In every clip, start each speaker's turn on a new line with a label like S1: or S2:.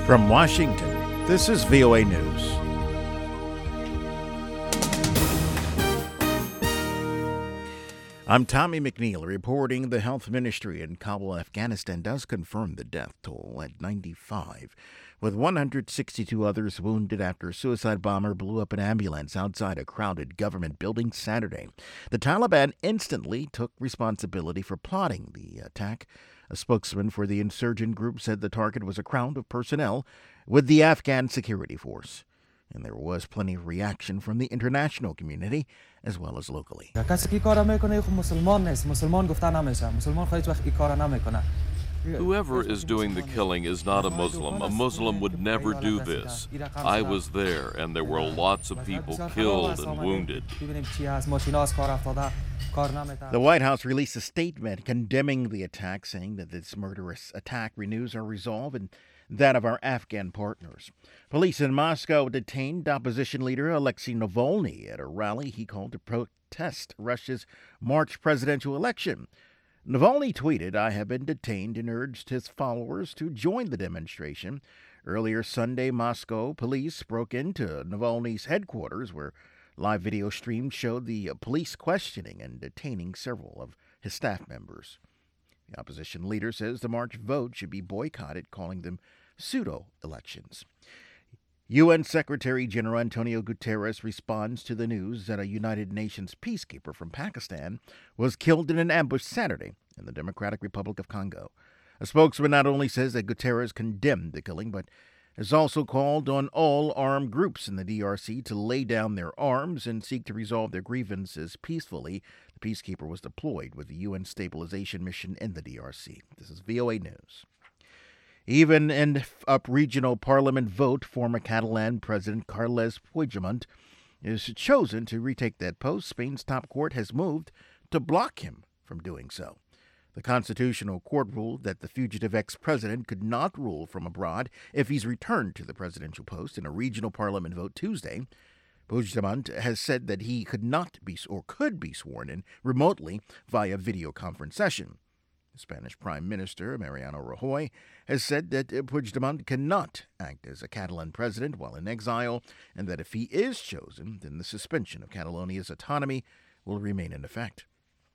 S1: From Washington, this is VOA News. I'm Tommy McNeil reporting the health ministry in Kabul, Afghanistan does confirm the death toll at 95, with 162 others wounded after a suicide bomber blew up an ambulance outside a crowded government building Saturday. The Taliban instantly took responsibility for plotting the attack. A spokesman for the insurgent group said the target was a crowd of personnel with the Afghan security force. And there was plenty of reaction from the international community as well as locally.
S2: Whoever is doing the killing is not a Muslim. A Muslim would never do this. I was there, and there were lots of people killed and wounded.
S1: The White House released a statement condemning the attack, saying that this murderous attack renews our resolve and that of our Afghan partners. Police in Moscow detained opposition leader Alexei Navalny at a rally he called to protest Russia's March presidential election. Navalny tweeted, "I have been detained," and urged his followers to join the demonstration. Earlier Sunday, Moscow police broke into Navalny's headquarters, where live video streams showed the police questioning and detaining several of his staff members. The opposition leader says the March vote should be boycotted, calling them pseudo-elections. UN Secretary General Antonio Guterres responds to the news that a United Nations peacekeeper from Pakistan was killed in an ambush Saturday in the Democratic Republic of Congo. A spokesman not only says that Guterres condemned the killing, but has also called on all armed groups in the DRC to lay down their arms and seek to resolve their grievances peacefully. The peacekeeper was deployed with the UN stabilization mission in the DRC. This is VOA News. Even in a regional parliament vote, former Catalan President Carles Puigdemont is chosen to retake that post. Spain's top court has moved to block him from doing so. The Constitutional Court ruled that the fugitive ex-president could not rule from abroad if he's returned to the presidential post in a regional parliament vote Tuesday. Puigdemont has said that he could be sworn in remotely via video conference session. The Spanish Prime Minister, Mariano Rajoy, has said that Puigdemont cannot act as a Catalan president while in exile, and that if he is chosen, then the suspension of Catalonia's autonomy will remain in effect.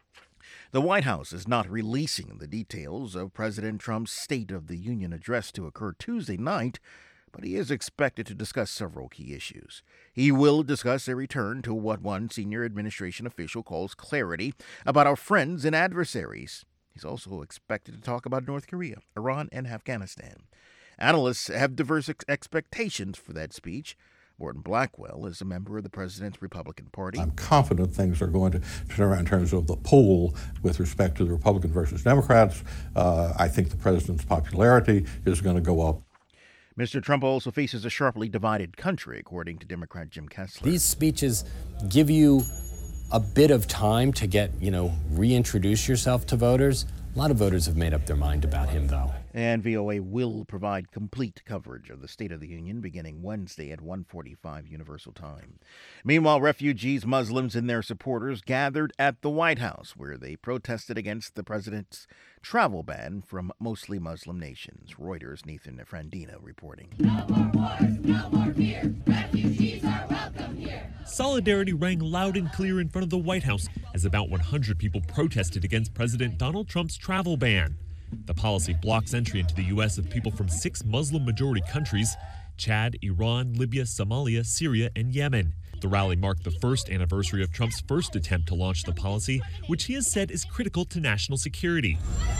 S1: The White House is not releasing the details of President Trump's State of the Union address to occur Tuesday night, but he is expected to discuss several key issues. He will discuss a return to what one senior administration official calls clarity about our friends and adversaries. He's also expected to talk about North Korea, Iran, and Afghanistan. Analysts have diverse expectations for that speech. Morton Blackwell is a member of the president's Republican Party.
S3: I'm confident things are going to turn around in terms of the poll with respect to the Republican versus Democrats. I think the president's popularity is going to go up.
S1: Mr. Trump also faces a sharply divided country, according to Democrat Jim Kessler.
S4: These speeches give you a bit of time to reintroduce yourself to voters. A lot of voters have made up their mind about him, though.
S1: And VOA will provide complete coverage of the State of the Union beginning Wednesday at 1:45 Universal Time. Meanwhile, refugees, Muslims, and their supporters gathered at the White House, where they protested against the president's travel ban from mostly Muslim nations. Reuters' Nathan Frandina reporting.
S5: No more wars, no more fear. Refugees are welcome here.
S6: Solidarity rang loud and clear in front of the White House as about 100 people protested against President Donald Trump's travel ban. The policy blocks entry into the U.S. of people from 6 Muslim-majority countries: Chad, Iran, Libya, Somalia, Syria, and Yemen. The rally marked the first anniversary of Trump's first attempt to launch the policy, which he has said is critical to national security.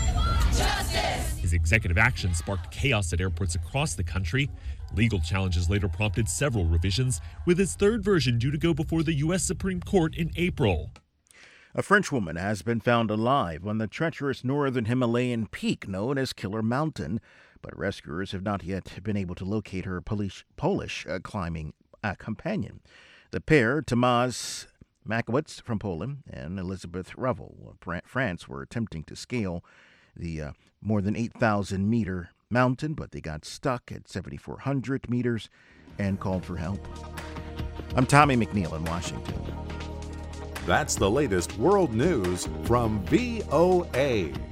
S5: Justice!
S6: His executive action sparked chaos at airports across the country. Legal challenges later prompted several revisions, with his third version due to go before the U.S. Supreme Court in April.
S1: A French woman has been found alive on the treacherous northern Himalayan peak known as Killer Mountain, but rescuers have not yet been able to locate her Polish climbing companion. The pair, Tomasz Makowicz from Poland and Elizabeth Revel of France, were attempting to scale the more than 8,000-meter mountain, but they got stuck at 7,400 meters and called for help. I'm Tommy McNeil in Washington.
S7: That's the latest world news from VOA.